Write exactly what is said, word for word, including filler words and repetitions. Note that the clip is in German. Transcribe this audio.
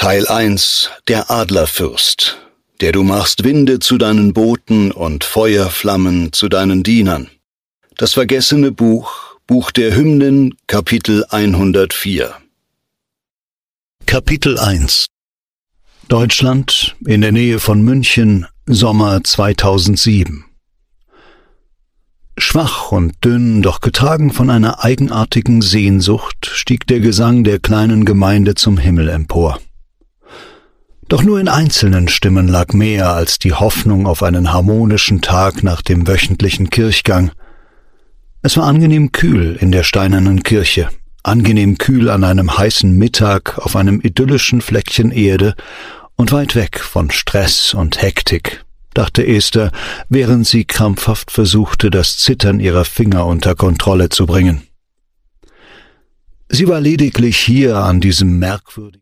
Teil eins. Der Adlerfürst. Der du machst Winde zu deinen Booten und Feuerflammen zu deinen Dienern. Das vergessene Buch, Buch der Hymnen, Kapitel hundertvier. Kapitel eins. Deutschland, in der Nähe von München, Sommer zweitausendsieben. Schwach und dünn, doch getragen von einer eigenartigen Sehnsucht, stieg der Gesang der kleinen Gemeinde zum Himmel empor. Doch nur in einzelnen Stimmen lag mehr als die Hoffnung auf einen harmonischen Tag nach dem wöchentlichen Kirchgang. Es war angenehm kühl in der steinernen Kirche, angenehm kühl an einem heißen Mittag auf einem idyllischen Fleckchen Erde und weit weg von Stress und Hektik, dachte Esther, während sie krampfhaft versuchte, das Zittern ihrer Finger unter Kontrolle zu bringen. Sie war lediglich hier an diesem merkwürdigen